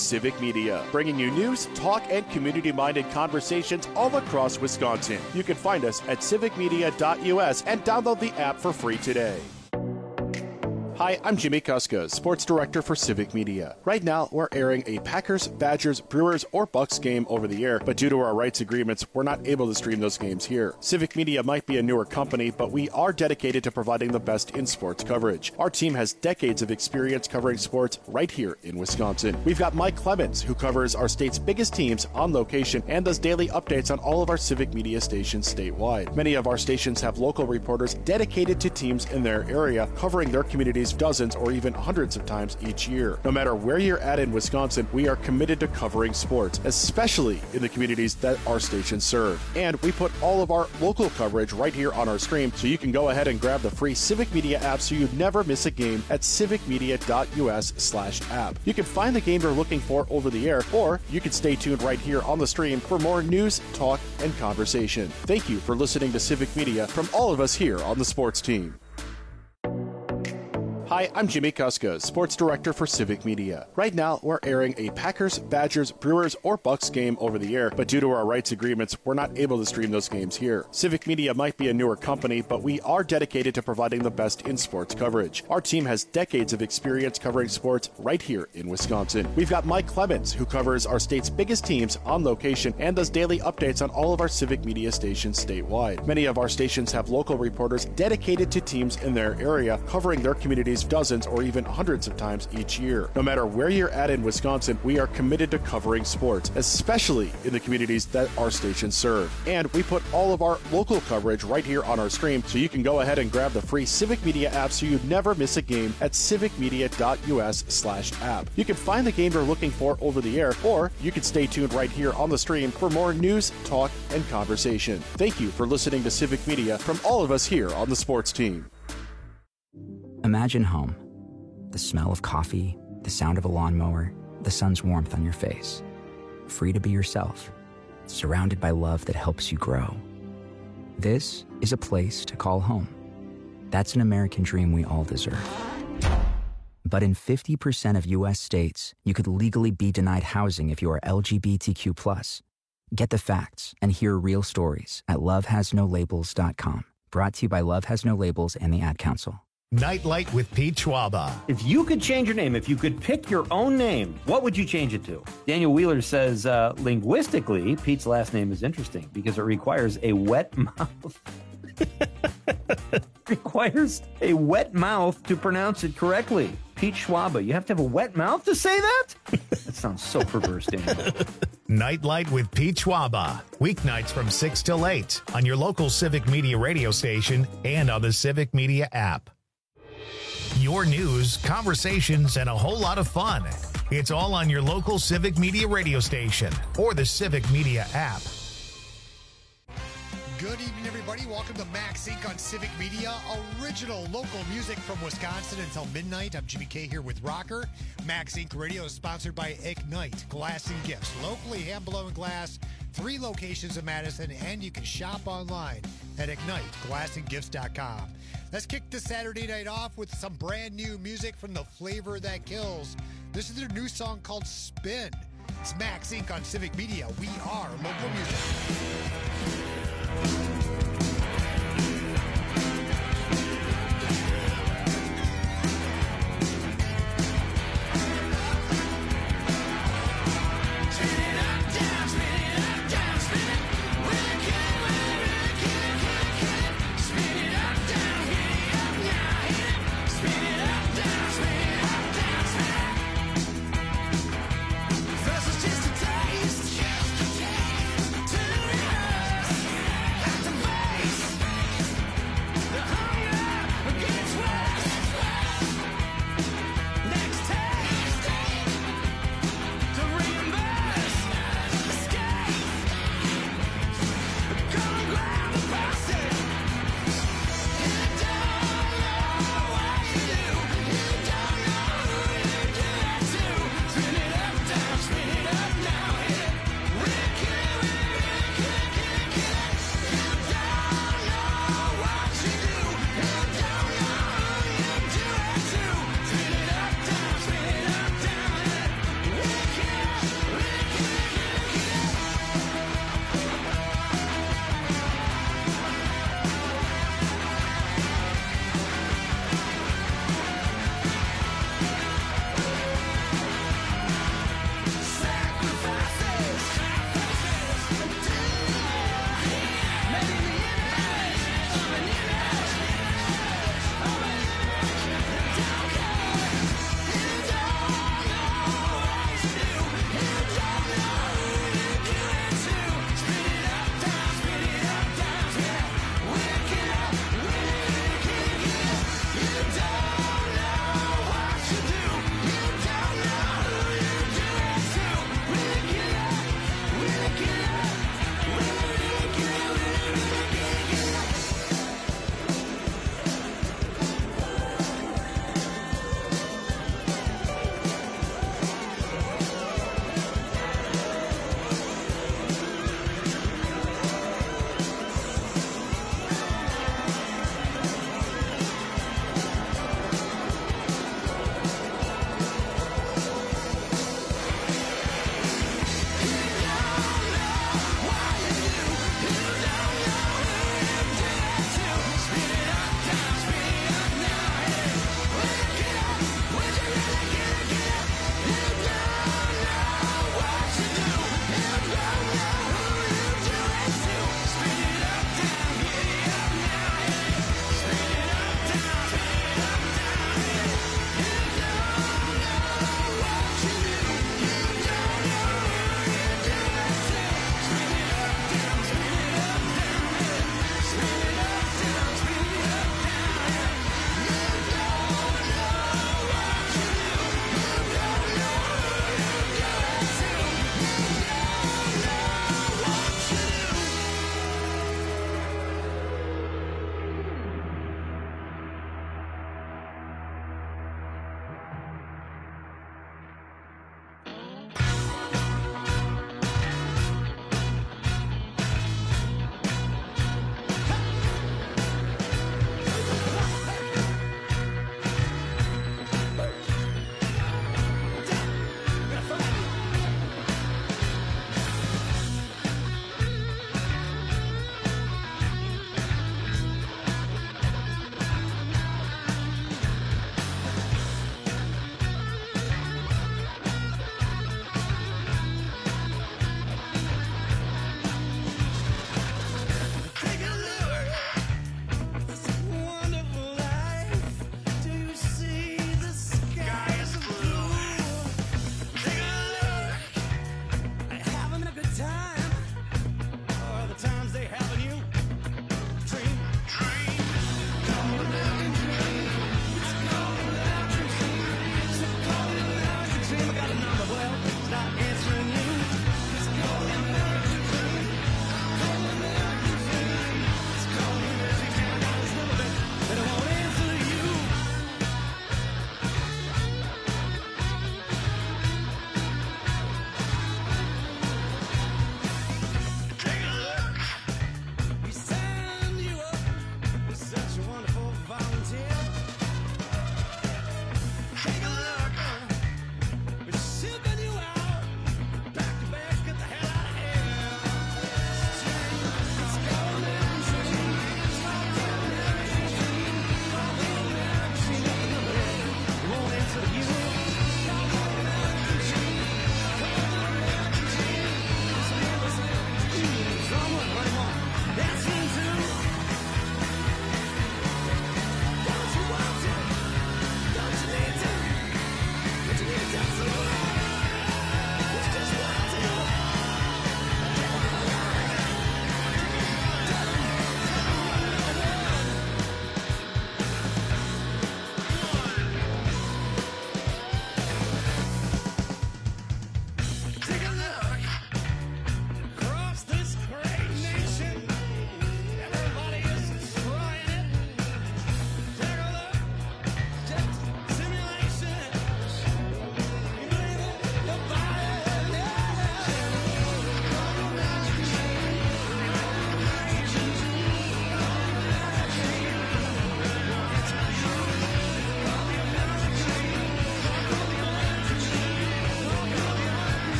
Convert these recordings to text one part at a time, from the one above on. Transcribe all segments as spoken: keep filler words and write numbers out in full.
Civic Media, bringing you news, talk, and community-minded conversations all across Wisconsin. You can find us at civic media dot U S and download the app for free today. Hi, I'm Jimmy Kuska, Sports Director for Civic Media. Right now, we're airing a Packers, Badgers, Brewers, or Bucks game over the air, but due to our rights agreements, we're not able to stream those games here. Civic Media might be a newer company, but we are dedicated to providing the best in sports coverage. Our team has decades of experience covering sports right here in Wisconsin. We've got Mike Clemens, who covers our state's biggest teams on location and does daily updates on all of our Civic Media stations statewide. Many of our stations have local reporters dedicated to teams in their area, covering their communities dozens or even hundreds of times each year. No matter where you're at in Wisconsin, we are committed to covering sports, especially in the communities that our stations serve. And we put all of our local coverage right here on our stream, so you can go ahead and grab the free Civic Media app so you never miss a game at civic media dot U S slash app. You can find the game you're looking for over the air, or you can stay tuned right here on the stream for more news, talk, and conversation. Thank you for listening to Civic Media from all of us here on the sports team. Hi, I'm Jimmy Kuska, Sports Director for Civic Media. Right now, we're airing a Packers, Badgers, Brewers, or Bucks game over the air, but due to our rights agreements, we're not able to stream those games here. Civic Media might be a newer company, but we are dedicated to providing the best in sports coverage. Our team has decades of experience covering sports right here in Wisconsin. We've got Mike Clemens, who covers our state's biggest teams on location and does daily updates on all of our Civic Media stations statewide. Many of our stations have local reporters dedicated to teams in their area, covering their communities dozens or even hundreds of times each year. No matter where you're at in Wisconsin, we are committed to covering sports, especially in the communities that our stations serve. And we put all of our local coverage right here on our stream, so you can go ahead and grab the free Civic Media app so you never miss a game at civic media dot U S slash app. You can find the game you're looking for over the air, or you can stay tuned right here on the stream for more news, talk, and conversation. Thank you for listening to Civic Media from all of us here on the sports team. Imagine home. The smell of coffee, the sound of a lawnmower, the sun's warmth on your face. Free to be yourself, surrounded by love that helps you grow. This is a place to call home. That's an American dream we all deserve. But in fifty percent of U S states, you could legally be denied housing if you are L G B T Q plus. Get the facts and hear real stories at love has no labels dot com. Brought to you by Love Has No Labels and the Ad Council. Nightlight with Pete Schwaba. If you could change your name, if you could pick your own name, what would you change it to? Daniel Wheeler says, uh, linguistically, Pete's last name is interesting because it requires a wet mouth. requires a wet mouth to pronounce it correctly. Pete Schwaba, you have to have a wet mouth to say that? That sounds so perverse, Daniel. Nightlight with Pete Schwaba. Weeknights from six till eight on your local Civic Media radio station and on the Civic Media app. Your news, conversations, and a whole lot of fun. It's all on your local Civic Media radio station or the Civic Media app. Good evening, everybody. Welcome to Max Incorporated on Civic Media. Original local music from Wisconsin until midnight. I'm Jimmy K here with Rocker. Max Incorporated Radio is sponsored by Ignite Glass and Gifts. Locally hand-blown glass, three locations in Madison, and you can shop online at ignite glass and gifts dot com. Let's kick this Saturday night off with some brand new music from The Flavor That Kills. This is their new song called Spin. It's Max Incorporated on Civic Media. We are local music. First it's just a taste, just a taste to rehearse.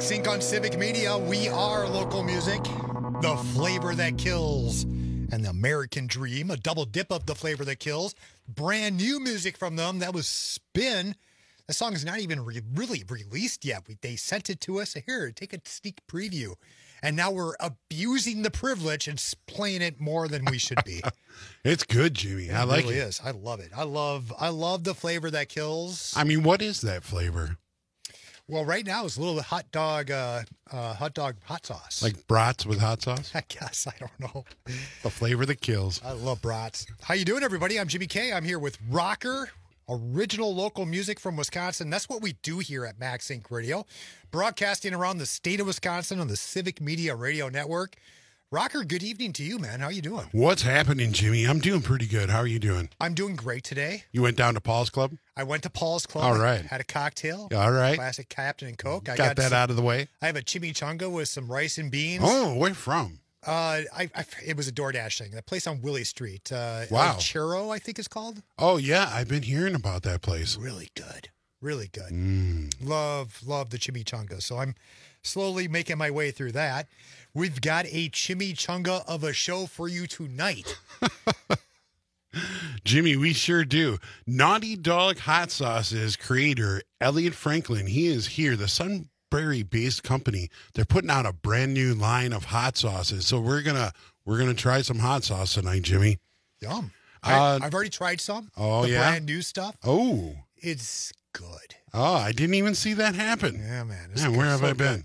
Max Inc on Civic Media. We are local music, the flavor that kills, and the American Dream, a double dip of the flavor that kills. Brand new music from them. That was Spin. The song is not even re- really released yet. We, they sent it to us. Here, take a sneak preview. And now we're abusing the privilege and playing it more than we should be. It's good, Jimmy. I It like really it. is. I love it. I love I love the flavor that kills. I mean, what is that flavor? Well, right now it's a little hot dog uh, uh, hot dog hot sauce. Like brats with hot sauce? I guess. I don't know. The flavor that kills. I love brats. How you doing, everybody? I'm Jimmy K. I'm here with Rocker, original local music from Wisconsin. That's what we do here at Max Inc Radio, broadcasting around the state of Wisconsin on the Civic Media Radio Network. Rocker, good evening to you, man. How you doing? What's happening, Jimmy? I'm doing pretty good. How are you doing? I'm doing great today. You went down to Paul's Club? I went to Paul's Club. All right. Had a cocktail. All right. Classic Captain and Coke. I got, that some, out of the way? I have a chimichanga with some rice and beans. Oh, where from? Uh, I, I it was a DoorDash thing. The place on Willie Street. Uh, Wow. El Churro, I think it's called. Oh, yeah. I've been hearing about that place. Really good. Really good. Mm. Love, love the chimichanga. So I'm slowly making my way through that. We've got a chimichanga of a show for you tonight. Jimmy, we sure do. Naughty Dog Hot Sauce's creator, Elliot Franklin, he is here. The Sunbury-based company, they're putting out a brand new line of hot sauces. So we're gonna we're gonna try some hot sauce tonight, Jimmy. Yum. Uh, I, I've already tried some. Oh, the yeah? brand new stuff. Oh. It's good. Oh, I didn't even see that happen. Yeah, man. It's Man, good. where have So I been? good.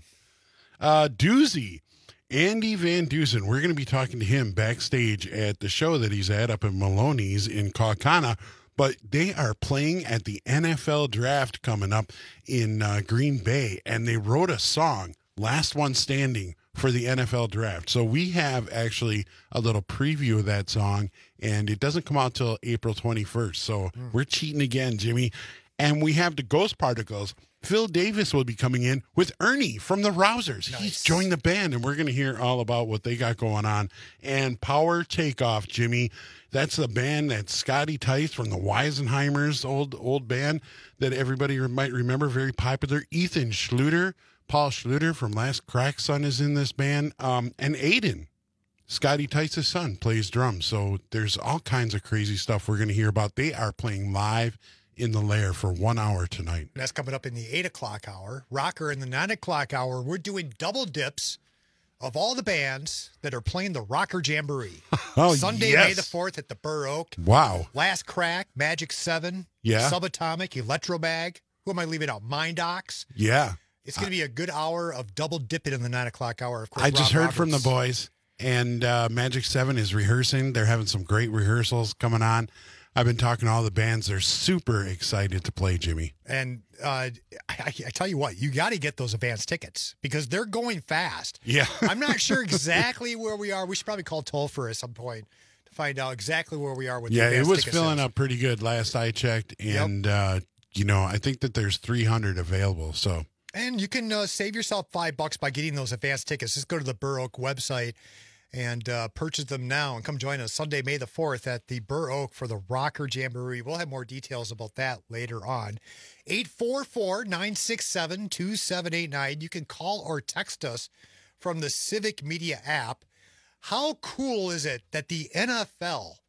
Uh, Doozy, Andy Van Dusen. We're going to be talking to him backstage at the show that he's at up in Maloney's in Kaukauna. But they are playing at the N F L draft coming up in uh, Green Bay, and they wrote a song, Last One Standing, for the N F L draft. So we have actually a little preview of that song, and it doesn't come out till April twenty-first. So mm. we're cheating again, Jimmy. And we have the Ghost Particles. Phil Davis will be coming in with Ernie from the Rousers. Nice. He's joined the band, and we're going to hear all about what they got going on. And Power Takeoff, Jimmy. That's the band that Scotty Tice from the Weisenheimers, old old band that everybody might remember, very popular. Ethan Schluter, Paul Schluter from Last Crack Son is in this band. Um, and Aiden, Scotty Tice's son, plays drums. So there's all kinds of crazy stuff we're going to hear about. They are playing live in the Lair for one hour tonight. That's coming up in the eight o'clock hour. Rocker in the nine o'clock hour. We're doing double dips of all the bands that are playing the Rocker Jamboree. Oh, Sunday, yes. May the fourth at the Burr Oak. Wow. Last Crack, Magic seven, Yeah. Subatomic, Electrobag. Who am I leaving out? Mindox. Yeah. It's going to be a good hour of double dipping in the nine o'clock hour. Of course, I just Rob heard from the Roberts. boys, and uh, Magic seven is rehearsing. They're having some great rehearsals coming on. I've been talking to all the bands. They're super excited to play, Jimmy. And uh, I, I tell you what, you got to get those advance tickets because they're going fast. Yeah. I'm not sure exactly where we are. We should probably call toll free at some point to find out exactly where we are with the Yeah, it advance was ticket filling sales. up pretty good last I checked. And, uh, you know, I think that there's three hundred available. So And you can uh, save yourself five bucks by getting those advance tickets. Just go to the Burr Oak website and uh, purchase them now and come join us Sunday, May the fourth at the Burr Oak for the Rocker Jamboree. We'll have more details about that later on. eight four four, nine six seven, two seven eight nine. You can call or text us from the Civic Media app. How cool is it that the N F L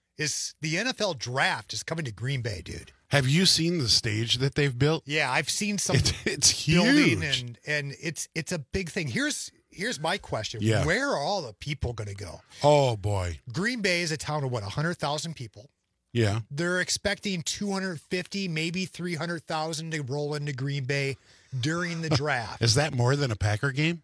is the N F L draft is coming to Green Bay, dude? have you seen the stage that they've built? Yeah, I've seen some It's, it's building huge. and and it's it's a big thing. Here's here's my question. Yeah. Where are all the people going to go? Oh, boy. Green Bay is a town of what, one hundred thousand people. Yeah. They're expecting two hundred fifty, maybe three hundred thousand to roll into Green Bay during the draft. Is that more than a Packer game?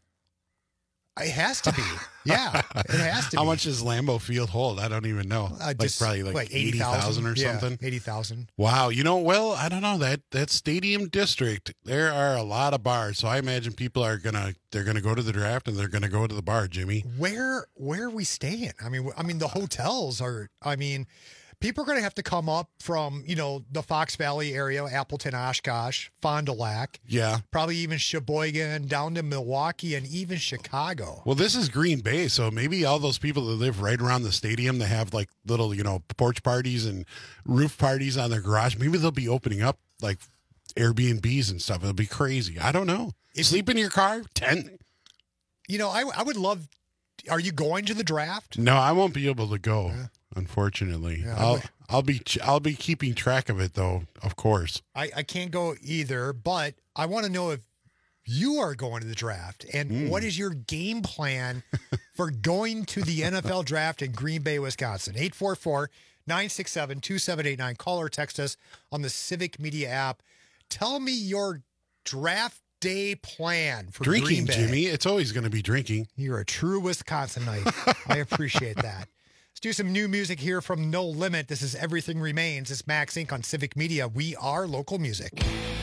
It has to be. Yeah, it has to How be. much does Lambeau Field hold? I don't even know. Uh, like just probably like, eighty thousand or yeah, something. eighty thousand. Wow. You know, well, I don't know. That that stadium district, there are a lot of bars. So I imagine people are gonna they're gonna go to the draft and they're gonna go to the bar, Jimmy. Where where are we staying? I mean, I mean the hotels are. I mean, people are going to have to come up from you know the Fox Valley area, Appleton, Oshkosh, Fond du Lac, Yeah. probably even Sheboygan, down to Milwaukee, and even Chicago. Well, this is Green Bay, so maybe all those people that live right around the stadium, they have like little, you know, porch parties and roof parties on their garage. Maybe they'll be opening up like Airbnbs and stuff. It'll be crazy. I don't know. If- Sleep in your car, tent. You know, I I would love. Are you going to the draft? No, I won't be able to go. Yeah. Unfortunately, Yeah, I'll I- I'll be ch- I'll be keeping track of it though. Of course. I, I can't go either, but I want to know if you are going to the draft and Mm. what is your game plan for going to the N F L draft in Green Bay, Wisconsin? eight four four, nine six seven, two seven eight nine. Call or text us on the Civic Media app. Tell me your draft day plan for Green Drinking, Bay. Jimmy. It's always going to be drinking. You're a true Wisconsinite. I appreciate that. Let's do some new music here from No Limit. This is Everything Remains. It's Max Incorporated on Civic Media. We are local music.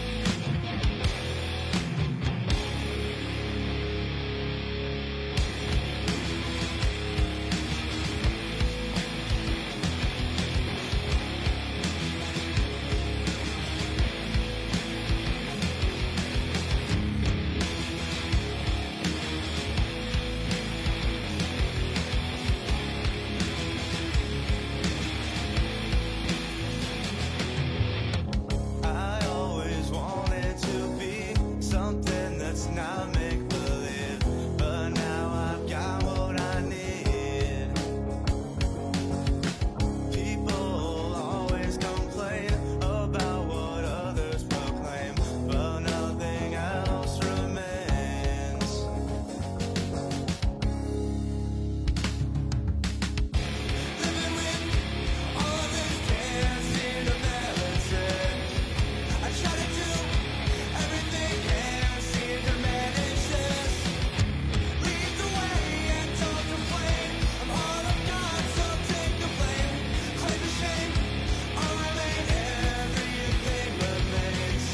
I always wanted to be something that's not make believe, but now I've got what I need. People always complain about what others proclaim, but nothing else remains. Living with all of this can't seem to balance it. I try to do everything, can't seem to manage this. Lead the way and don't complain. I'm all I've got, so take the blame. Claim the shame, I'll remain. Everything remains.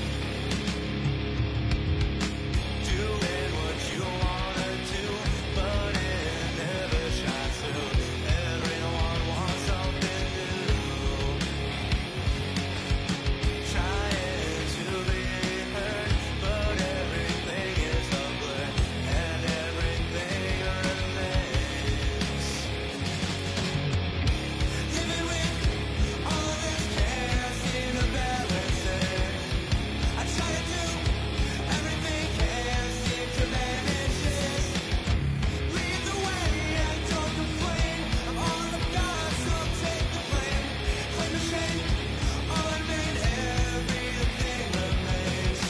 Doing what you wanna do, but it never shines through. Everyone wants something new. Trying to be heard, but everything is ugly, and everything remains. Living with all of this can't seem to balance it. I try to do everything, can't seem to manage this. Lead the way and don't complain. I'm all I've got, so take the blame. Claim the shame, all I mean, everything remains.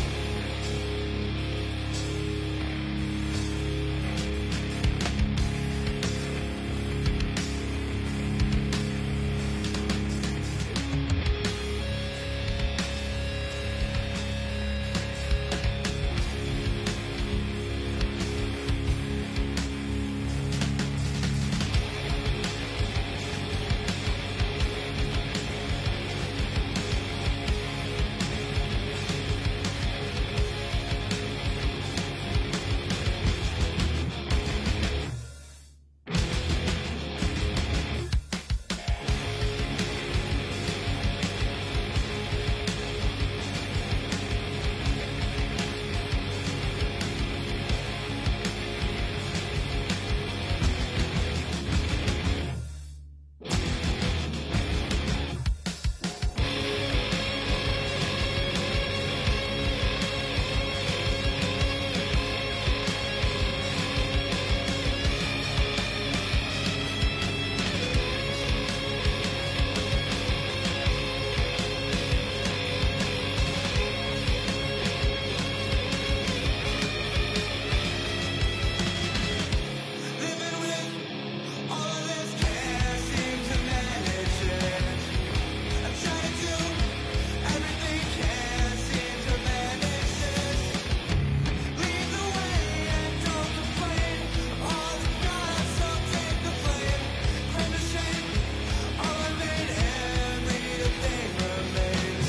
Living with all of this can't seem to manage it. I try to do everything, can't seem to manage this. Lead the way and don't complain. All the gods, so take the blame. Claim the shame, all I made, everything remains.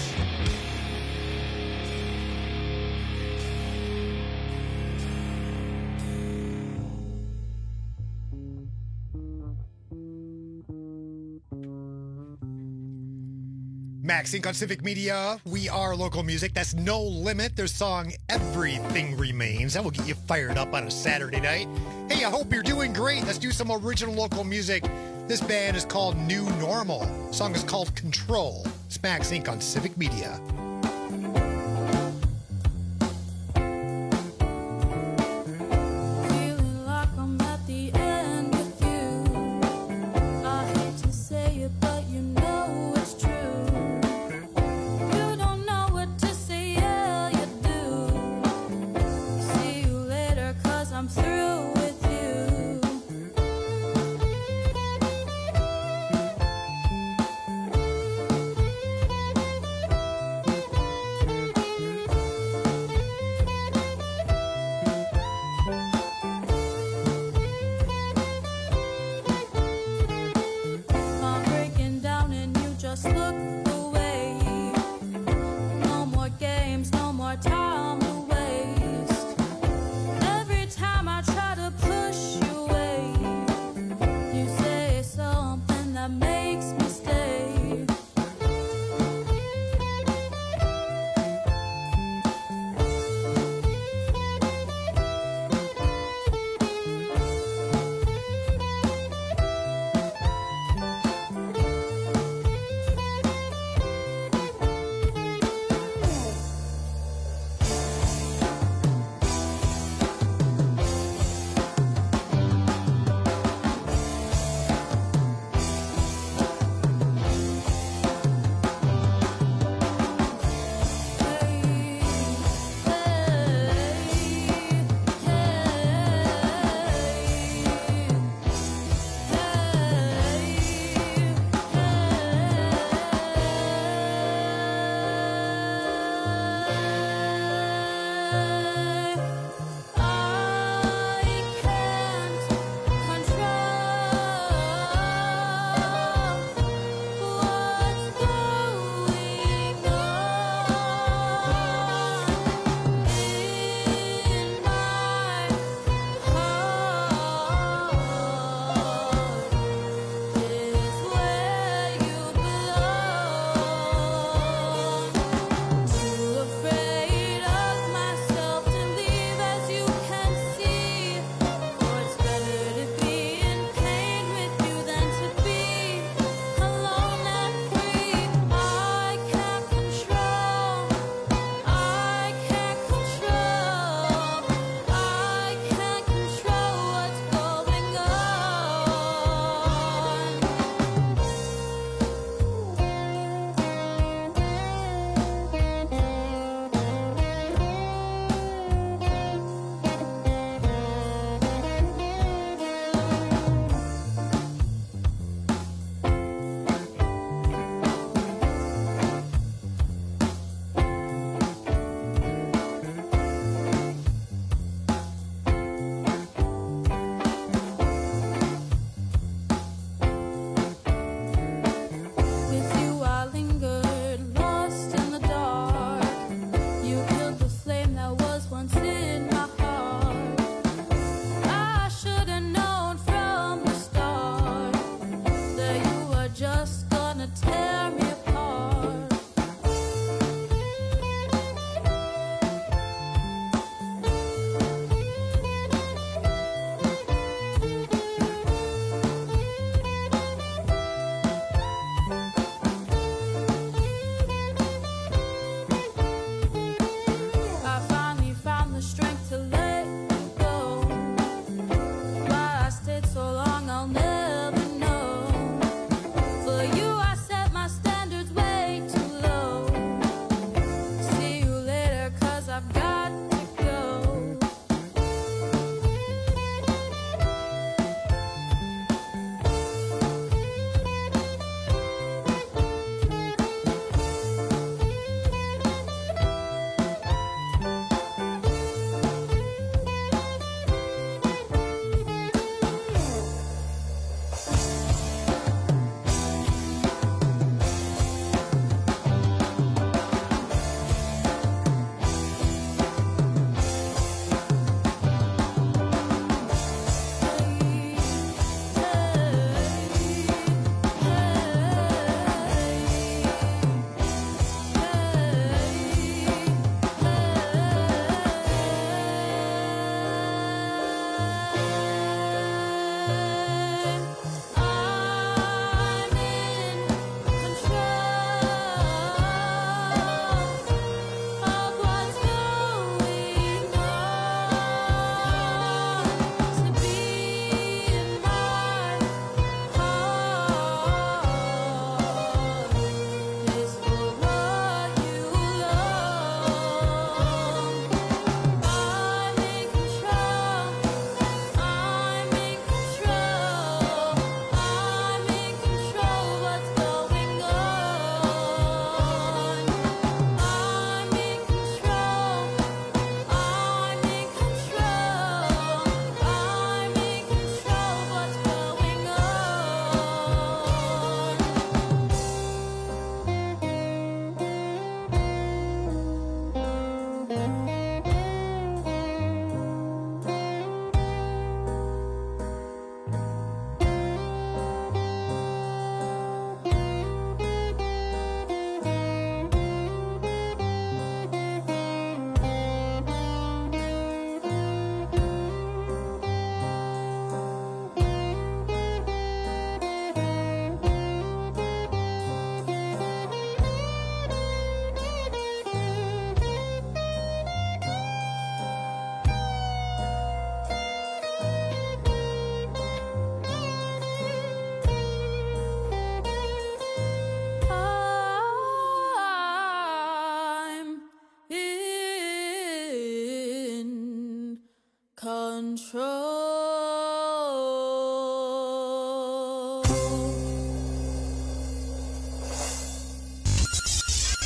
Max Inc on Civic Media. We are local music. That's No Limit. Their song Everything Remains. That will get you fired up on a Saturday night. Hey, I hope you're doing great. Let's do some original local music. This band is called New Normal. The song is called Control. It's Max Inc on Civic Media.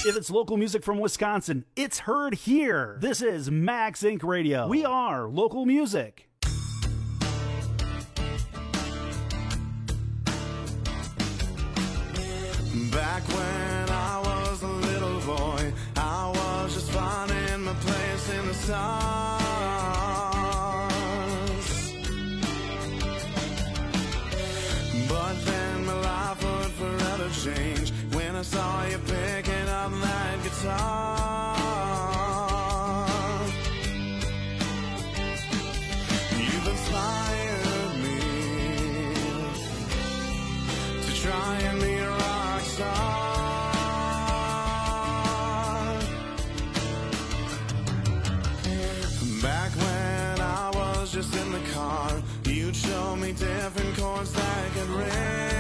If it's local music from Wisconsin, it's heard here. This is Max Inc Radio. We are local music. Back when I was a little boy, I was just finding my place in the stars. But then my life would forever change when I saw you picking up that guitar. You've inspired me to try and be a rock star. Back when I was just in the car, you'd show me different chords that could ring.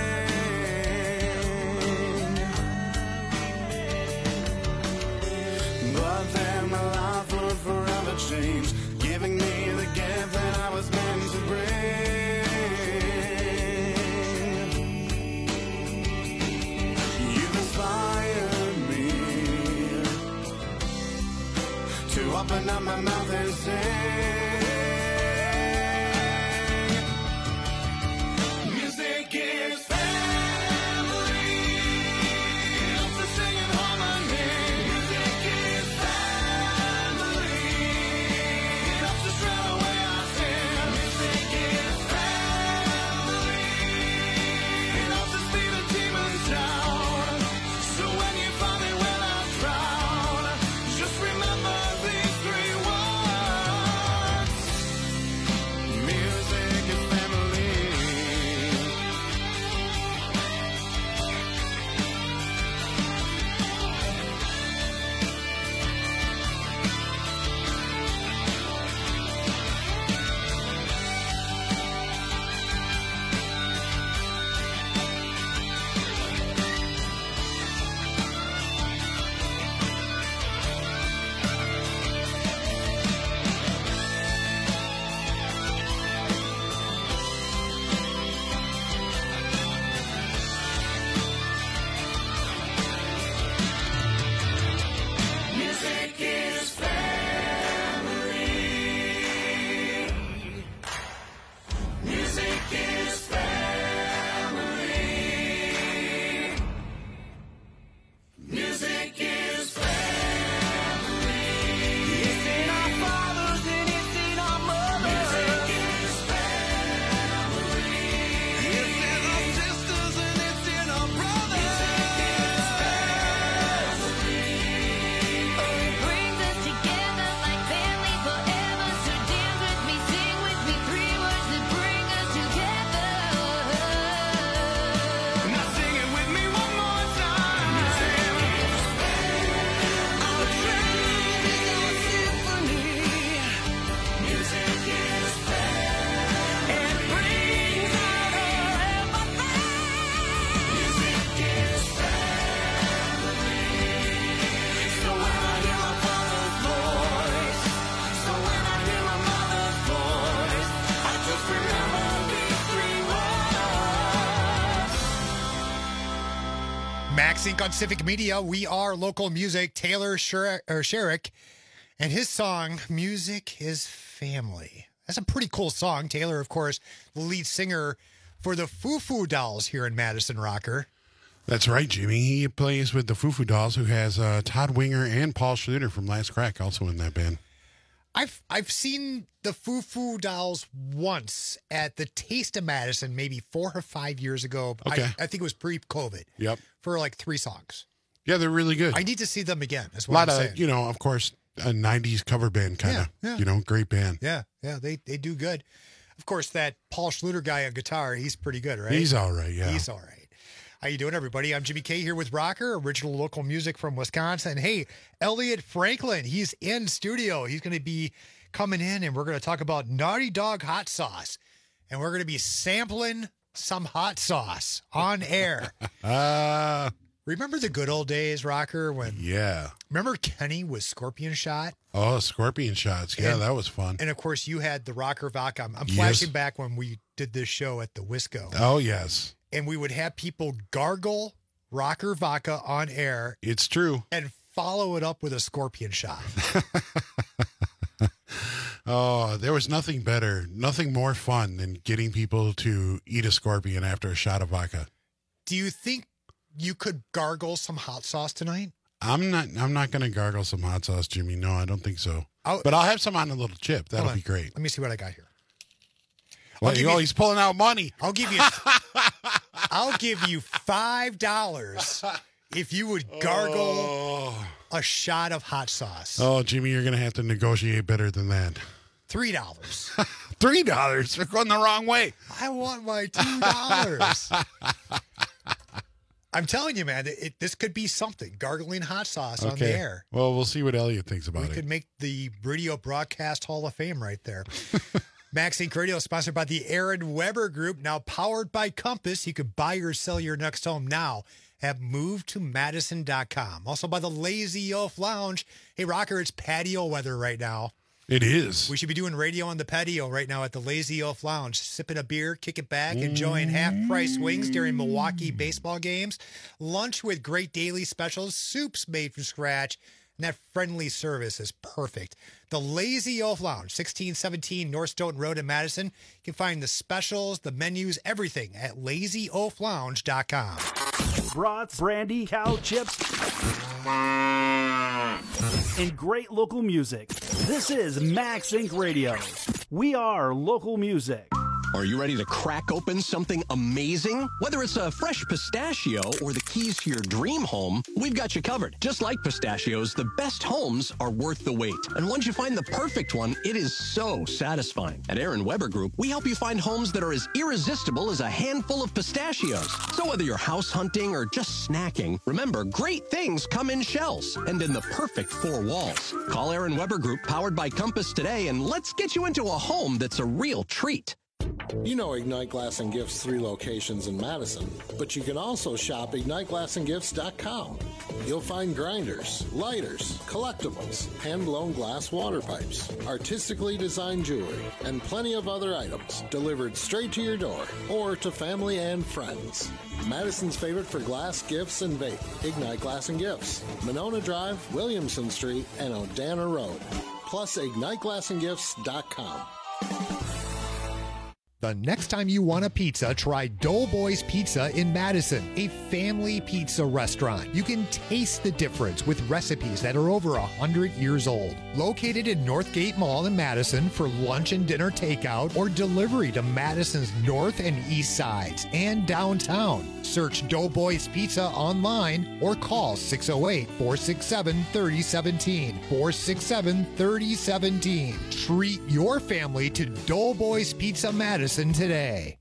But then my life would forever change, giving me the gift that I was meant to bring. You've inspired me to open up my mouth and sing. Music is family. Helps us sing in harmony. Music is family. Helps us drown away our sin. Music is family. Helps us beat the demons down. So when you find me when I drown, just remember these three words. Music is family. Music is family. Music is family. Music is family. It's in our fathers and it's in our mothers. Music is family. It's in our sisters and it's in our brothers. Music is family. It brings us together like family forever. So dance with me, sing with me, three words that bring us together. Now sing it with me one more time. Our dream is our symphony. Music is family. It brings out our empathy. Music is family. So when I hear my father's voice, so when I hear my mother's voice, I just remember these three words. Max Inc on Civic Media. We are local music. Taylor Sher- or Sherrick and his song, Music is Family. That's a pretty cool song. Taylor, of course, the lead singer for the Foo Foo Dolls here in Madison Rocker. That's right, Jimmy. He plays with the Foo Foo Dolls, who has uh, Todd Winger and Paul Schluter from Last Crack also in that band. I've I've seen the Foo Foo Dolls once at the Taste of Madison, maybe four or five years ago. Okay. I, I think it was pre-COVID. Yep. For like three songs. Yeah, they're really good. I need to see them again. That's A what lot I'm of, saying. you know, of course, a nineties cover band kind of, Yeah, yeah. you know, great band. Yeah, yeah, they they do good. Of course, that Paul Schluter guy on guitar, he's pretty good, right? He's all right, yeah. He's all right. How you doing, everybody? I'm Jimmy K here with Rocker, original local music from Wisconsin. Hey, Elliot Franklin, he's in studio. He's going to be coming in, and we're going to talk about Naughty Dog hot sauce, and we're going to be sampling some hot sauce on air. Uh, Remember the good old days, Rocker, when yeah. remember Kenny was Scorpion Shot? Oh, scorpion shots. Yeah, And- that was fun. And of course, you had the Rocker vodka. I'm, I'm Yes. flashing back when we did this show at the Wisco, Oh, yes. and we would have people gargle Rocker Vodka on air It's true. and follow it up with a scorpion shot. Oh, there was nothing better, nothing more fun than getting people to eat a scorpion after a shot of vodka. Do you think you could gargle some hot sauce tonight? I'm not. I'm not going to gargle some hot sauce, Jimmy. No, I don't think so. I'll- but I'll have some on a little chip. That'll Hold on. be great. Let me see what I got here. Well, give oh, you- he's pulling out money. I'll give you I'll give you five dollars if you would gargle Oh. a shot of hot sauce. Oh, Jimmy, you're going to have to negotiate better than that. Three dollars. Three dollars. We're going the wrong way. I want my two dollars. I'm telling you, man, it, this could be something. Gargling hot sauce on the air. Well, we'll see what Elliot thinks about We it. could make the Radio Broadcast Hall of Fame right there. Max Inc Radio is sponsored by the Aaron Weber Group, now powered by Compass. You could buy or sell your next home now at move to madison dot com. Also by the Lazy Oaf Lounge. Hey, Rocker, it's patio weather right now. It is. We should be doing radio on the patio right now at the Lazy Oaf Lounge, sipping a beer, kick it back, enjoying half-price wings during Milwaukee baseball games, lunch with great daily specials, soups made from scratch, and that friendly service is perfect. The Lazy Oaf Lounge, sixteen seventeen North Stoughton Road in Madison. You can find the specials, the menus, everything at lazy oaf lounge dot com. Brats, brandy, cow chips, and great local music. This is Max Inc Radio. We are local music. Are you ready to crack open something amazing? Whether it's a fresh pistachio or the keys to your dream home, we've got you covered. Just like pistachios, the best homes are worth the wait. And once you find the perfect one, it is so satisfying. At Aaron Weber Group, we help you find homes that are as irresistible as a handful of pistachios. So whether you're house hunting or just snacking, remember, great things come in shells and in the perfect four walls. Call Aaron Weber Group, powered by Compass today, and let's get you into a home that's a real treat. You know Ignite Glass and Gifts' three locations in Madison, but you can also shop ignite glass and gifts dot com. You'll find grinders, lighters, collectibles, hand-blown glass water pipes, artistically designed jewelry, and plenty of other items delivered straight to your door or to family and friends. Madison's favorite for glass, gifts, and vape, Ignite Glass and Gifts, Monona Drive, Williamson Street, and Odana Road. Plus ignite glass and gifts dot com. The next time you want a pizza, try Doughboys Pizza in Madison, a family pizza restaurant. You can taste the difference with recipes that are over one hundred years old. Located in Northgate Mall in Madison for lunch and dinner takeout or delivery to Madison's north and east sides and downtown. Search Doughboys Pizza online or call six oh eight, four six seven, three oh one seven, four six seven, three oh one seven. Treat your family to Doughboys Pizza Madison today.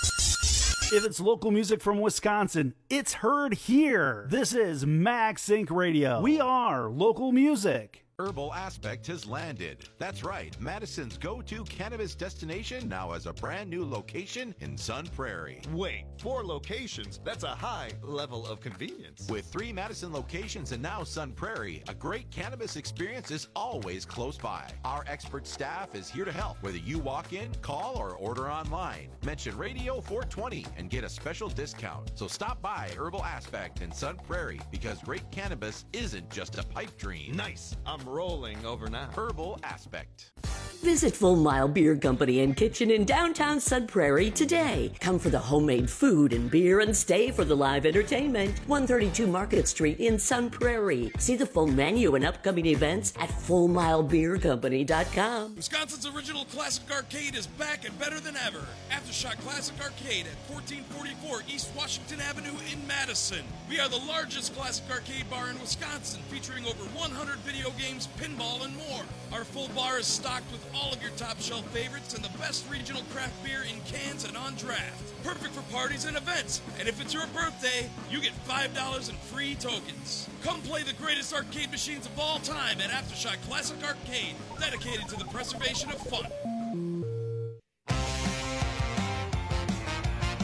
If it's local music from Wisconsin, it's heard here. This is Max Inc Radio. We are local music. Herbal Aspect has landed. That's right, Madison's go-to cannabis destination now has a brand new location in Sun Prairie. Wait, four locations? That's a high level of convenience. With three Madison locations and now Sun Prairie, a great cannabis experience is always close by. Our expert staff is here to help, whether you walk in, call, or order online. Mention Radio four twenty and get a special discount. So stop by Herbal Aspect in Sun Prairie because great cannabis isn't just a pipe dream. Nice. I'm rolling over now. Herbal Aspect. Visit Full Mile Beer Company and Kitchen in downtown Sun Prairie today. Come for the homemade food and beer and stay for the live entertainment. one thirty-two Market Street in Sun Prairie. See the full menu and upcoming events at full mile beer company dot com. Wisconsin's original classic arcade is back and better than ever. Aftershock Classic Arcade at fourteen forty-four East Washington Avenue in Madison. We are the largest classic arcade bar in Wisconsin, featuring over one hundred video games, pinball, and more. Our full bar is stocked with all of your top shelf favorites and the best regional craft beer in cans and on draft. Perfect for parties and events. And if it's your birthday, you get five dollars in free tokens. Come play the greatest arcade machines of all time at Aftershock Classic Arcade, dedicated to the preservation of fun.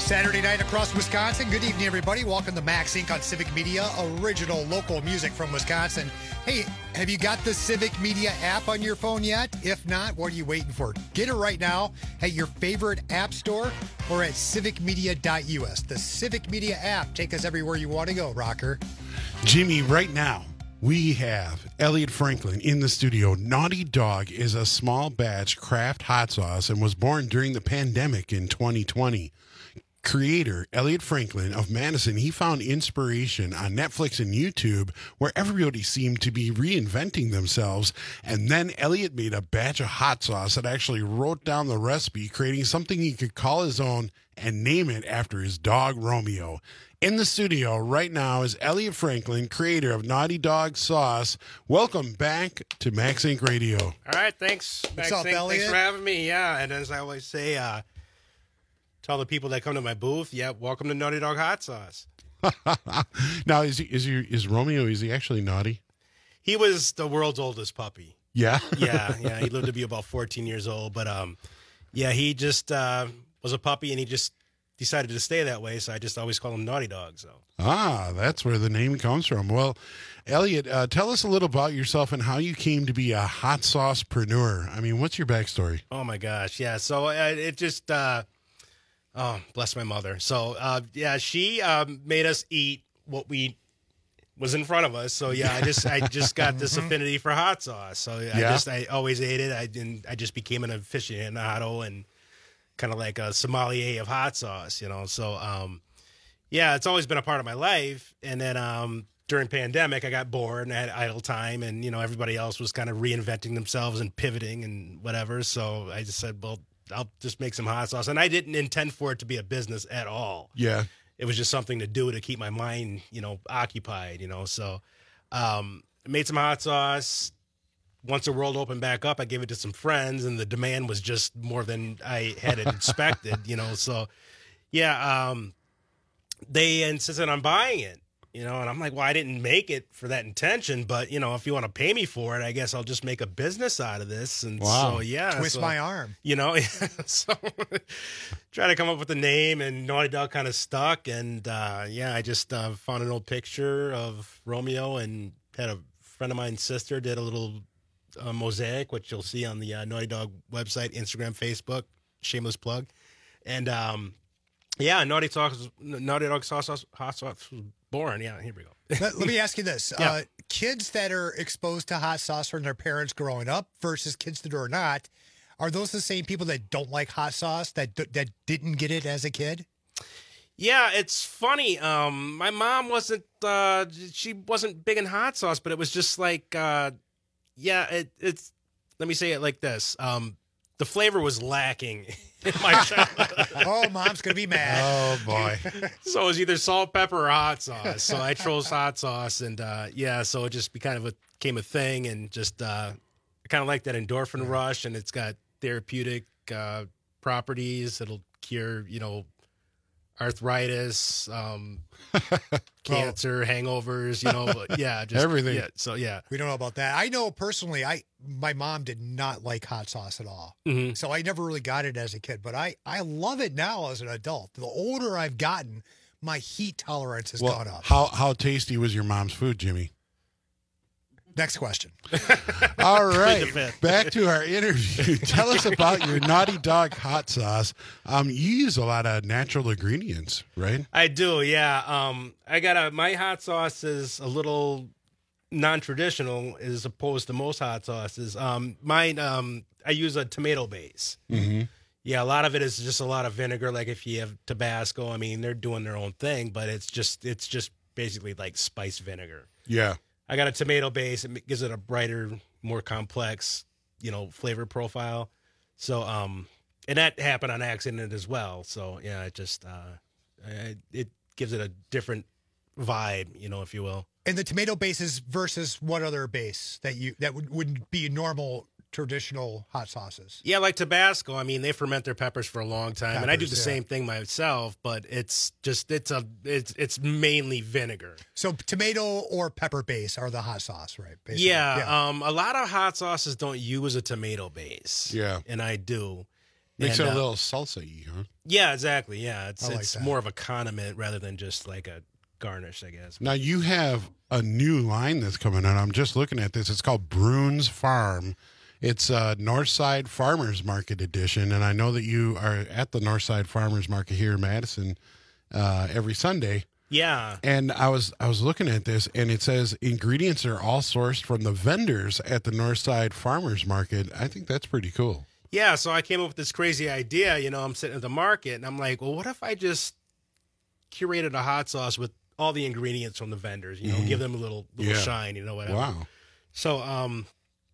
Saturday night across Wisconsin. Good evening, everybody. Welcome to Max Incorporated on Civic Media, original local music from Wisconsin. Hey, have you got the Civic Media app on your phone yet? If not, what are you waiting for? Get it right now at your favorite app store or at civic media dot U S. The Civic Media app. Take us everywhere you want to go, Rocker. Jimmy, right now, we have Elliot Franklin in the studio. Naughty Dog is a small batch craft hot sauce and was born during the pandemic in twenty twenty. Creator Elliot Franklin of Madison, he found inspiration on Netflix and YouTube where everybody seemed to be reinventing themselves. And then Elliot made a batch of hot sauce and actually wrote down the recipe, creating something he could call his own and name it after his dog, Romeo. In the studio right now is Elliot Franklin, creator of Naughty Dog Sauce. Welcome back to Max Inc Radio. All right, thanks. Max up, Inc. Elliot? Thanks for having me. Yeah, and as I always say, uh, tell the people that come to my booth, yeah, welcome to Naughty Dog Hot Sauce. Now, is he, is he, is Romeo, is he actually naughty? He was the world's oldest puppy. Yeah? Yeah, yeah. He lived to be about fourteen years old. But, um, yeah, he just uh, was a puppy, and he just decided to stay that way, so I just always call him Naughty Dog. So. Ah, that's where the name comes from. Well, Elliot, uh, tell us a little about yourself and how you came to be a hot saucepreneur. I mean, what's your backstory? Oh, my gosh, yeah. So uh, it just... Uh, Oh, bless my mother. So, uh, yeah, she um, made us eat what we was in front of us. So, yeah, I just I just got this affinity for hot sauce. So, I Yeah. just I always ate it. I didn't. I just became an aficionado and kind of like a sommelier of hot sauce, you know. So, um, yeah, it's always been a part of my life. And then um, during pandemic, I got bored and I had idle time, and you know, everybody else was kind of reinventing themselves and pivoting and whatever. So, I just said, well, I'll just make some hot sauce. And I didn't intend for it to be a business at all. Yeah. It was just something to do to keep my mind, you know, occupied, you know. So um, I made some hot sauce. Once the world opened back up, I gave it to some friends, and the demand was just more than I had expected, you know. So, yeah, um, they insisted on buying it, you know. And I'm like, well, I didn't make it for that intention, but, you know, if you want to pay me for it, I guess I'll just make a business out of this. And Wow. so, yeah. Twist so, my arm. You know, so try to come up with a name, and Naughty Dog kind of stuck. And uh, yeah, I just uh, found an old picture of Romeo and had a friend of mine's sister did a little uh, mosaic, which you'll see on the uh, Naughty Dog website, Instagram, Facebook, shameless plug. And um, yeah, Naughty Dog, Naughty Dog sauce, hot sauce was born. Yeah, here we go. let, let me ask you this. Yeah. Uh, kids that are exposed to hot sauce from their parents growing up versus kids that are not, are those the same people that don't like hot sauce, that that didn't get it as a kid? Yeah, it's funny. Um, my mom wasn't, uh, she wasn't big in hot sauce, but it was just like, uh, yeah, it, it's, let me say it like this. Um, the flavor was lacking in my childhood. Oh, mom's going to be mad. Oh, boy. So it was either salt, pepper, or hot sauce. So I chose hot sauce, and uh, yeah, so it just be kind of a, became a thing, and just uh, I kind of like that endorphin rush, and it's got therapeutic uh, properties. It'll cure, you know, arthritis, um, cancer, hangovers, you know, but yeah, just Everything. Yeah, so yeah, We don't know about that. I know personally, I my mom did not like hot sauce at all. Mhm. So I never really got it as a kid, but I, I love it now as an adult. The older I've gotten, my heat tolerance has Well, gone up. how, how tasty was your mom's food, Jimmy? Next question. All right, defend. back to our interview. Tell us about your Naughty Dog hot sauce. Um, you use a lot of natural ingredients, right? I do, yeah. Um, I got a my hot sauce is a little non-traditional as opposed to most hot sauces. Um, mine, um, I use a tomato base. Mm-hmm. Yeah, a lot of it is just a lot of vinegar. Like if you have Tabasco, I mean, they're doing their own thing, but it's just it's just basically like spice vinegar. Yeah. I got a tomato base. It gives it a brighter, more complex, you know, flavor profile. So, um, and that happened on accident as well. So, yeah, it just, uh, it, it gives it a different vibe, you know, if you will. And the tomato bases versus what other base that you that would, would be normal traditional hot sauces? Yeah, like Tabasco. I mean, they ferment their peppers for a long time, and I do the Peppers, yeah. same thing myself. But it's just it's a it's it's mainly vinegar. So tomato or pepper base are the hot sauce, right? Basically. Yeah, um, a lot of hot sauces don't use a tomato base. Yeah. and I do. Makes And, it a uh, little salsa-y, huh? Yeah, exactly. Yeah, it's I like it's that. more of a condiment rather than just like a garnish, I guess. Now, you have a new line that's coming out. I'm just looking at this. It's called Bruins Farm. It's a Northside Farmers Market edition, and I know that you are at the Northside Farmers Market here in Madison uh, every Sunday. Yeah. And I was I was looking at this, and it says ingredients are all sourced from the vendors at the Northside Farmers Market. I think that's pretty cool. Yeah, so I came up with this crazy idea. You know, I'm sitting at the market, and I'm like, well, what if I just curated a hot sauce with all the ingredients from the vendors? You know, Mhm. give them a little little Yeah. shine. You know, whatever. Wow. So, um,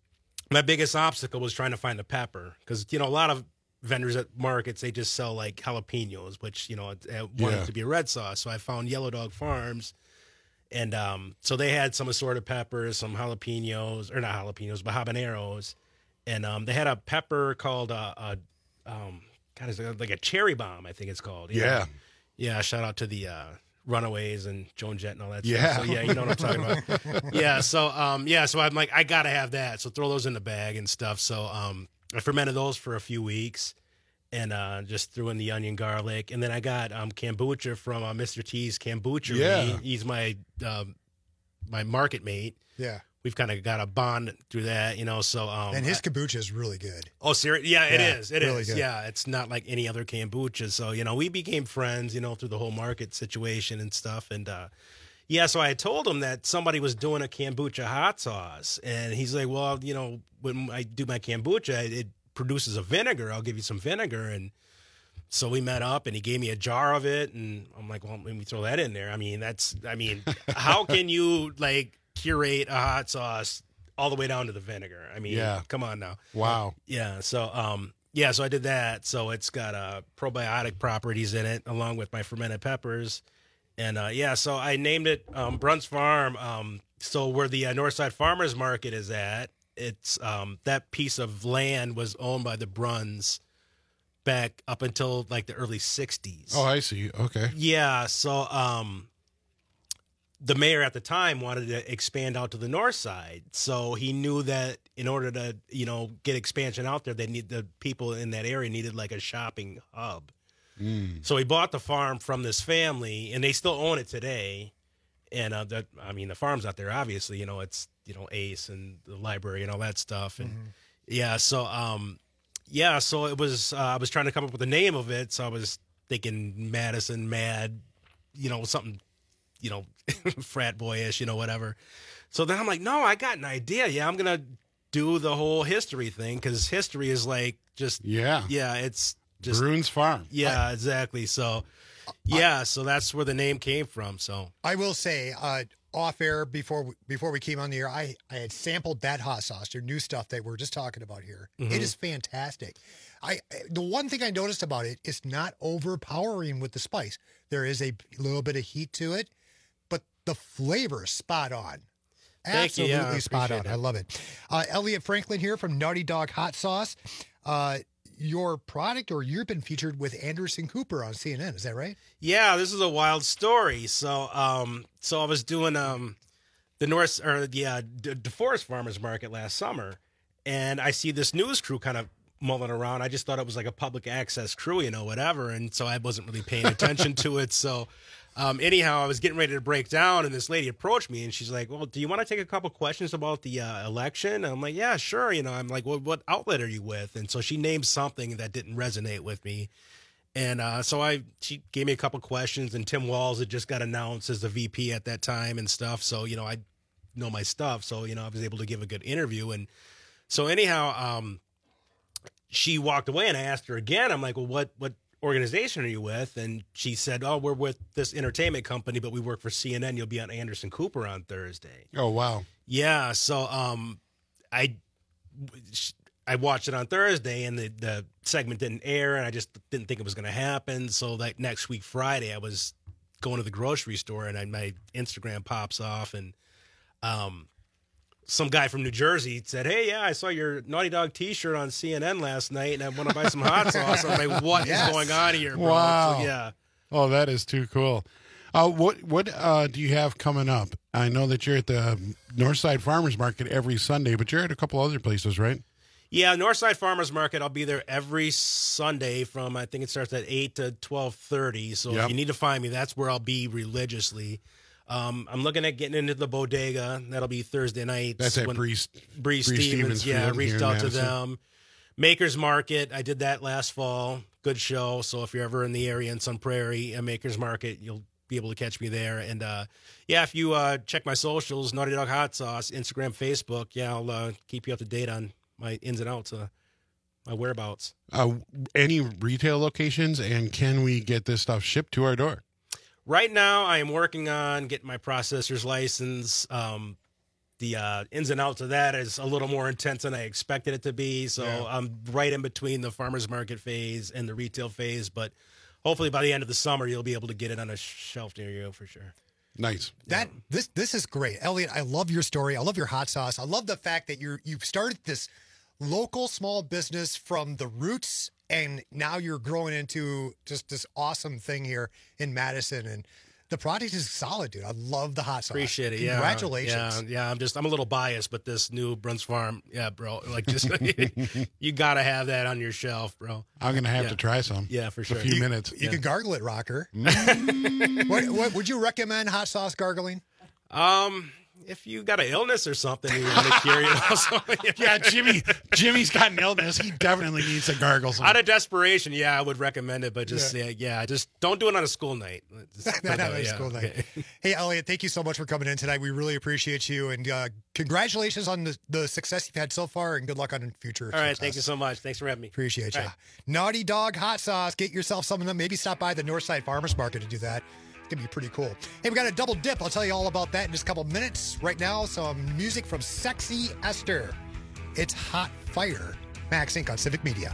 my biggest obstacle was trying to find the pepper because you know a lot of vendors at markets they just sell like jalapenos, which you know I wanted Yeah. it to be a red sauce. So I found Yellow Dog Farms. And um, so they had some assorted peppers, some jalapenos, or not jalapenos, but habaneros. And um, they had a pepper called, uh, uh, um, God, is it like a cherry bomb, I think it's called. You Yeah. know? Yeah, shout out to the uh, Runaways and Joan Jett and all that Yeah. stuff. So, yeah, you know what I'm talking about. yeah, so, um, yeah, so I'm like, I got to have that. So throw those in the bag and stuff. So um, I fermented those for a few weeks. And uh, just threw in the onion, garlic, and then I got um, kombucha from uh, Mister T's Kombucha. Yeah. He's my um, my market mate. Yeah. We've kind of got a bond through that, you know. So um, And his kombucha is really good. oh, serious? Yeah, it Yeah, is. It is. really good. Yeah, it's not like any other kombucha. So you know, we became friends, you know, through the whole market situation and stuff. And uh, yeah, so I told him that somebody was doing a kombucha hot sauce, and he's like, "Well, you know, when I do my kombucha, it produces a vinegar. I'll give you some vinegar." And so we met up and he gave me a jar of it. And I'm like, well, let me throw that in there. I mean, that's, I mean, how can you like curate a hot sauce all the way down to the vinegar? I mean, Yeah. come on now. Wow. Yeah. So, um, yeah, so I did that. So it's got uh, probiotic properties in it along with my fermented peppers. And uh, yeah, so I named it um, Bruns Farm. Um, so where the uh, Northside Farmers Market is at, it's um, that piece of land was owned by the Bruns back up until like the early sixties. Oh, I see. Okay. Yeah, so um, the mayor at the time wanted to expand out to the north side, so he knew that in order to you know get expansion out there, they need the people in that area needed like a shopping hub. Mm. So he bought the farm from this family, and they still own it today. And uh, that, I mean, the farm's out there. Obviously, you know, it's you know Ace and the library and all that stuff. And yeah, so um, yeah, so it was. Uh, I was trying to come up with a name of it, so I was thinking Madison Mad, you know, something, you know, frat boyish, you know, whatever. So then I'm like, no, I got an idea. Yeah, I'm gonna do the whole history thing because history is like just Yeah. yeah, it's just Bruins Farm. yeah, exactly. So, yeah, so that's where the name came from. So, I will say, uh, off air before we, before we came on the air, I, I had sampled that hot sauce, their new stuff that we're just talking about here. Mhm. It is fantastic. I the one thing I noticed about it, it's not overpowering with the spice. There is a little bit of heat to it, but the flavor is spot on. Thank you. Absolutely Yeah, I spot on. appreciate I it. love it. Uh, Elliot Franklin here from Naughty Dog Hot Sauce. Uh, your product, or you've been featured with Anderson Cooper on C N N. Is that right? yeah, this is a wild story. So, um, so I was doing um, the North or the uh, D- DeForest Farmers Market last summer, and I see this news crew kind of mulling around. I just thought it was like a public access crew, you know, whatever, and so I wasn't really paying attention to it. So, um, anyhow, I was getting ready to break down, and this lady approached me, and she's like, "Well, do you want to take a couple questions about the uh, election?" And I'm like, "Yeah, sure." You know, I'm like, "Well, what outlet are you with?" And so she named something that didn't resonate with me. And uh, so I, she gave me a couple questions, and Tim Walls had just got announced as the V P at that time and stuff. So, you know, I know my stuff. So, you know, I was able to give a good interview. And so anyhow, um, she walked away, and I asked her again. I'm like, well, what, what organization are you with? And she said, oh, we're with this entertainment company, but we work for C N N. You'll be on Anderson Cooper on Thursday. Oh, wow. Yeah. So, um, I, I watched it on Thursday, and the, the segment didn't air, and I just didn't think it was going to happen. So like next week, Friday, I was going to the grocery store, and I, my Instagram pops off, and um, some guy from New Jersey said, "Hey, yeah, I saw your Naughty Dog T-shirt on C N N last night, and I want to buy some hot sauce." I'm like, "What Yes. is going on here, bro?" Wow. So, yeah. Oh, that is too cool. Uh, what what uh, do you have coming up? I know that you're at the Northside Farmers Market every Sunday, but you're at a couple other places, right? Yeah, Northside Farmers Market. I'll be there every Sunday from, I think it starts at eight to twelve thirty. So Yep. if you need to find me, that's where I'll be religiously. Um, I'm looking at getting into the bodega. That'll be Thursday night. That's at when- Bree, Bree Bree Stevens. Stevens Yeah, Field here reached in out to Madison. them. Makers Market. I did that last fall. Good show. So if you're ever in the area in Sun Prairie, a Makers Market, you'll be able to catch me there. And uh, yeah, if you uh, check my socials, Naughty Dog Hot Sauce, Instagram, Facebook, yeah, I'll uh, keep you up to date on my ins and outs, uh, my whereabouts. Uh, any retail locations, and can we get this stuff shipped to our door? Right now, I am working on getting my processor's license. Um, the uh, ins and outs of that is a little more intense than I expected it to be. So Yeah. I'm right in between the farmer's market phase and the retail phase. But hopefully by the end of the summer, you'll be able to get it on a shelf near you for sure. Nice. That this this is great, Elliot. I love your story. I love your hot sauce. I love the fact that you're you've started this local small business from the roots, and now you're growing into just this awesome thing here in Madison. And the product is solid, dude. I love the hot sauce. Appreciate it. Yeah. Congratulations. Yeah, yeah. I'm just I'm a little biased, but this new Bruns Farm, yeah, bro. Like just you gotta have that on your shelf, bro. I'm gonna have Yeah. to try some. Yeah, for A sure. few You- minutes. You can gargle it, Rocker. what, what would you recommend hot sauce gargling? Um, if you got an illness or something, you want to cure it also. Yeah, Jimmy. Jimmy's got an illness. He definitely needs to gargle some. Out of desperation, yeah, I would recommend it, but just yeah, yeah, just don't do it on a school night. Just- Not on a yeah, school night. okay. Hey, Elliot, thank you so much for coming in tonight. We really appreciate you, and uh, congratulations on the, the success you've had so far, and good luck on future. All right, success. thank you so much. Thanks for having me. Appreciate you. All right. Naughty Dog Hot Sauce. Get yourself some of them. Maybe stop by the Northside Farmers Market to do that. It's going to be pretty cool. Hey, we got a double dip. I'll tell you all about that in just a couple minutes. Right now, some music from Sexy Esther. It's Hot Fire. Max Inc on Civic Media.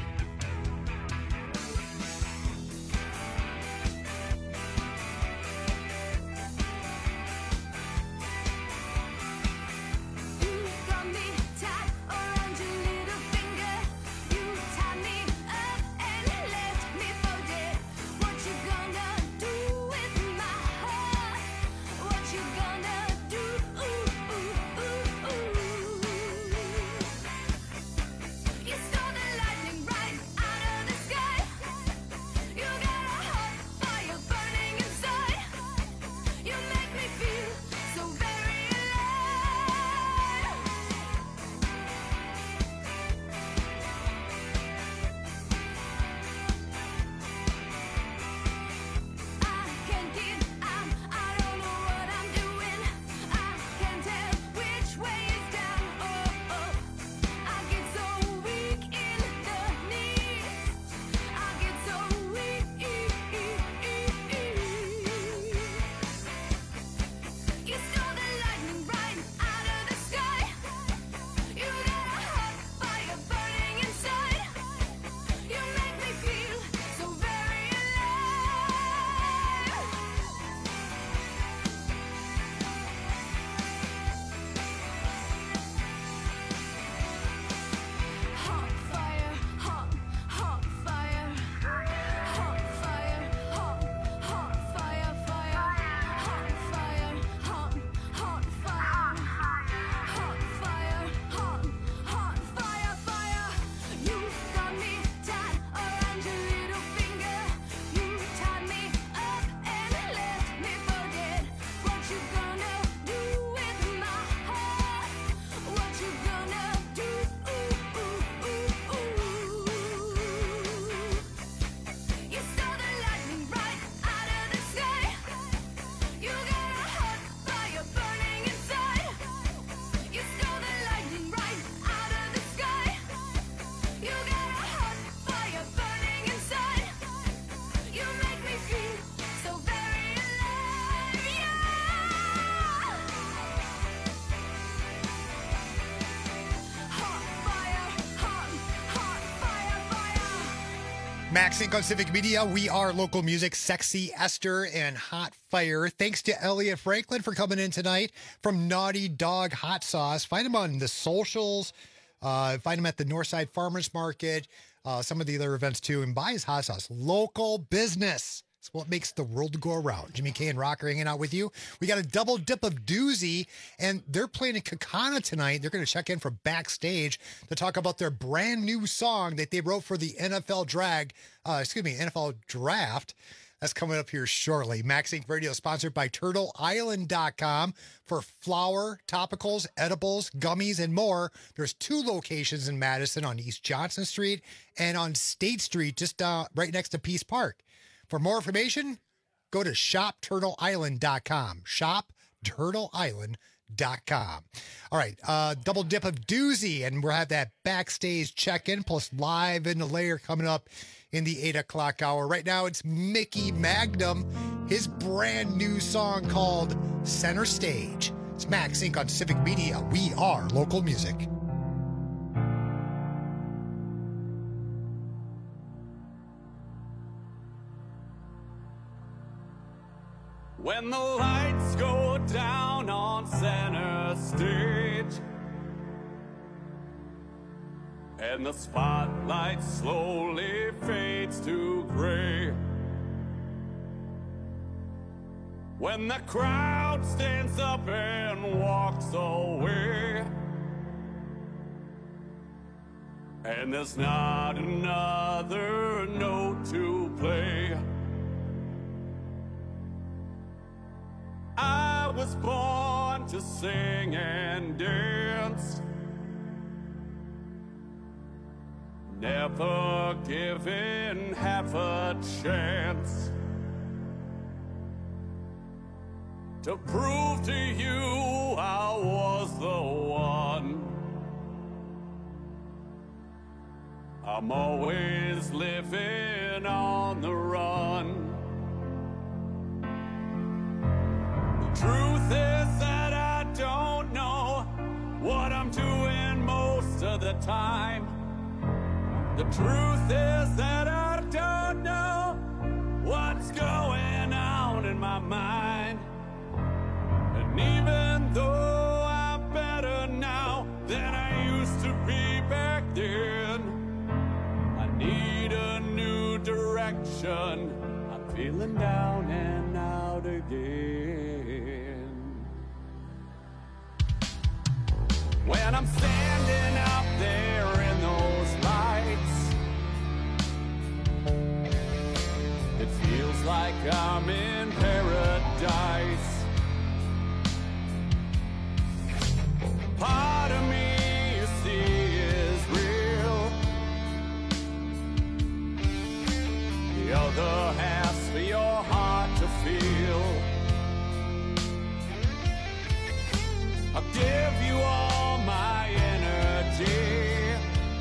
Max Inc on Civic Media. We are local music, Sexy Esther and Hot Fire. Thanks to Elliot Franklin for coming in tonight from Naughty Dog Hot Sauce. Find him on the socials. Uh, find him at the Northside Farmers Market. Uh, some of the other events too. And buy his hot sauce. Local business. It's what makes the world go around. Jimmy K and Rocker hanging out with you. We got a double dip of doozy, and they're playing in Kakana tonight. They're going to check in from backstage to talk about their brand new song that they wrote for the N F L drag, uh, excuse me, N F L draft. That's coming up here shortly. Max Inc Radio sponsored by Turtle Island dot com for flour, topicals, edibles, gummies, and more. There's two locations in Madison on East Johnson Street and on State Street, just uh, right next to Peace Park. For more information, go to shop turtle island dot com. shop turtle island dot com. All right, uh, double dip of doozy, and we'll have that backstage check-in plus live in the layer coming up in the eight o'clock hour. Right now, it's Mickey Magnum, his brand new song called Center Stage. It's Max Inc on Civic Media. We are local music. When the lights go down on center stage and the spotlight slowly fades to gray, when the crowd stands up and walks away, and there's not another note to play, I was born to sing and dance, never given half a chance to prove to you I was the one. I'm always living on the run. The truth is that I don't know what I'm doing most of the time. The truth is that I don't know what's going on in my mind. And even though I'm better now than I used to be back then, I need a new direction. I'm feeling down and out again. When I'm standing out there in those lights, it feels like I'm in paradise. Part of me, you see, is real. The other half's for your heart to feel. I'll give you all my energy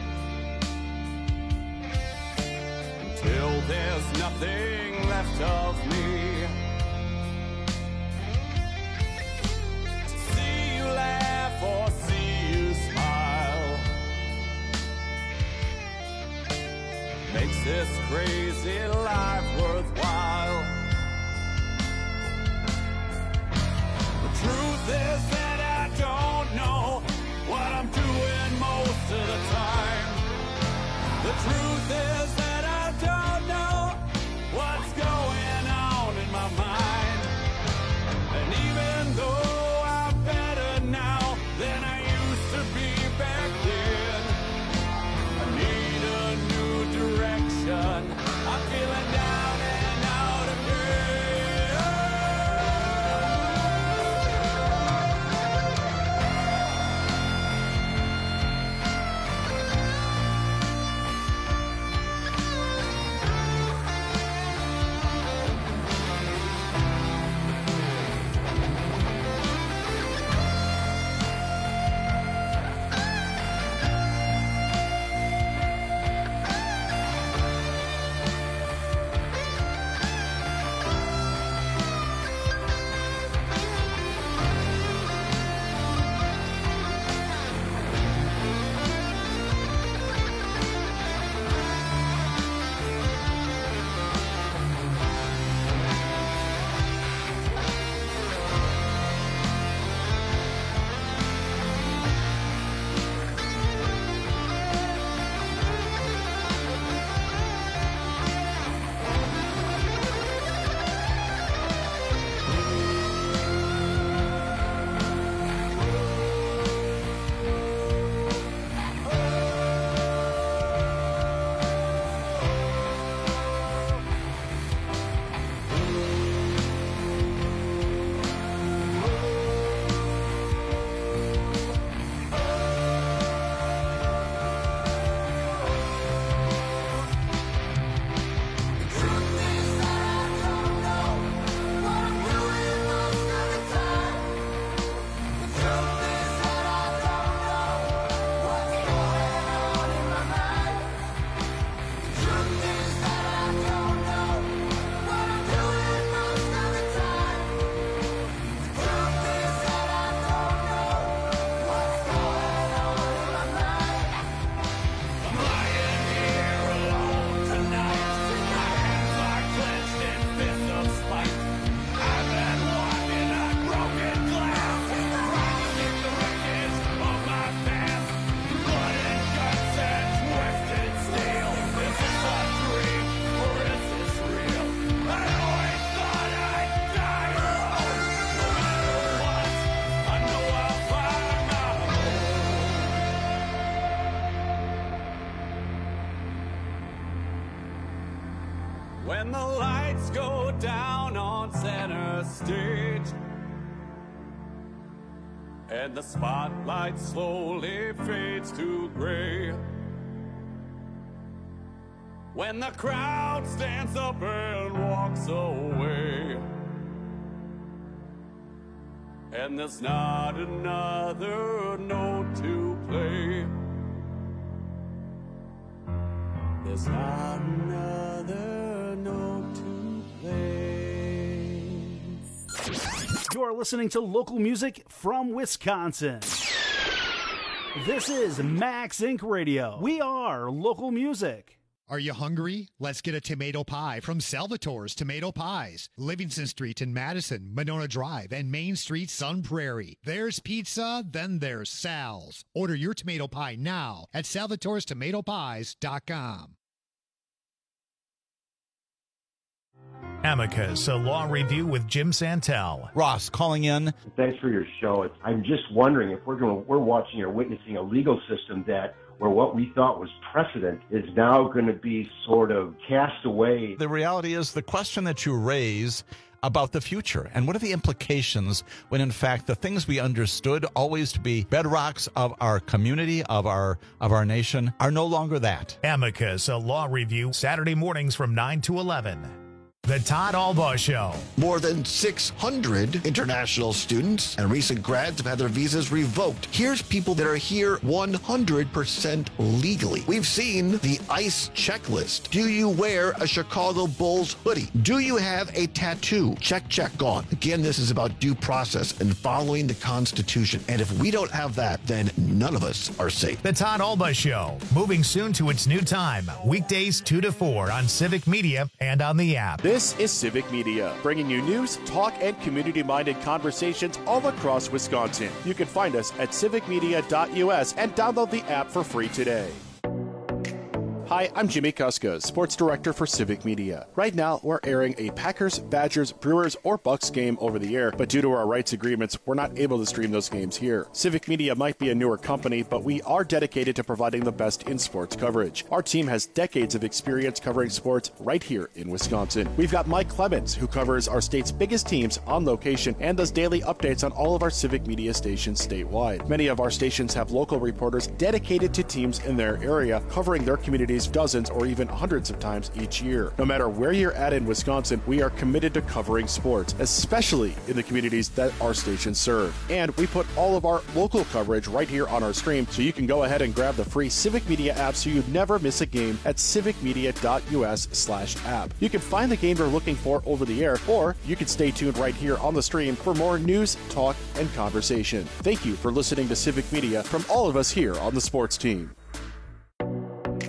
until there's nothing left of me. See you laugh or see you smile makes this crazy life worthwhile. The truth is that I don't know what I'm doing most of the time. The truth is that I don't know what's going on in my mind. And even though I'm better now than I used to be back then, I need a new direction. I'm feeling down and lights go down on center stage, and the spotlight slowly fades to gray. When the crowd stands up and walks away, and there's not another note to play. There's not another note to play. You're listening to local music from Wisconsin. This is Max Incorporated. Radio. We are local music. Are you hungry? Let's get a tomato pie from Salvatore's Tomato Pies. Livingston Street in Madison, Monona Drive, and Main Street, Sun Prairie. There's pizza, then there's Sal's. Order your tomato pie now at salvatores tomato pies dot com. Amicus, a law review with Jim Santel. Ross calling in. Thanks for your show. It's, I'm just wondering if we're going, we're watching or witnessing a legal system that where what we thought was precedent is now going to be sort of cast away. The reality is the question that you raise about the future and what are the implications when in fact the things we understood always to be bedrocks of our community, of our of our nation, are no longer that. Amicus, a law review, Saturday mornings from nine to eleven. The Todd Albaugh Show. More than six hundred international students and recent grads have had their visas revoked. Here's people that are here one hundred percent legally. We've seen the ICE checklist. Do you wear a Chicago Bulls hoodie? Do you have a tattoo? Check, check, gone. Again, this is about due process and following the Constitution. And if we don't have that, then none of us are safe. The Todd Albaugh Show, moving soon to its new time. Weekdays two to four on Civic Media and on the app. This is Civic Media, bringing you news, talk, and community-minded conversations all across Wisconsin. You can find us at civic media dot U S and download the app for free today. Hi, I'm Jimmy Kuska, Sports Director for Civic Media. Right now, we're airing a Packers, Badgers, Brewers, or Bucks game over the air, but due to our rights agreements, we're not able to stream those games here. Civic Media might be a newer company, but we are dedicated to providing the best in sports coverage. Our team has decades of experience covering sports right here in Wisconsin. We've got Mike Clemens, who covers our state's biggest teams on location and does daily updates on all of our Civic Media stations statewide. Many of our stations have local reporters dedicated to teams in their area, covering their communities dozens or even hundreds of times each year. No matter where you're at in Wisconsin, we are committed to covering sports, especially in the communities that our stations serve. And we put all of our local coverage right here on our stream, so you can go ahead and grab the free Civic Media app so you never miss a game at civic media dot U S slash app. You can find the game you're looking for over the air, or you can stay tuned right here on the stream for more news, talk, and conversation. Thank you for listening to Civic Media from all of us here on the sports team.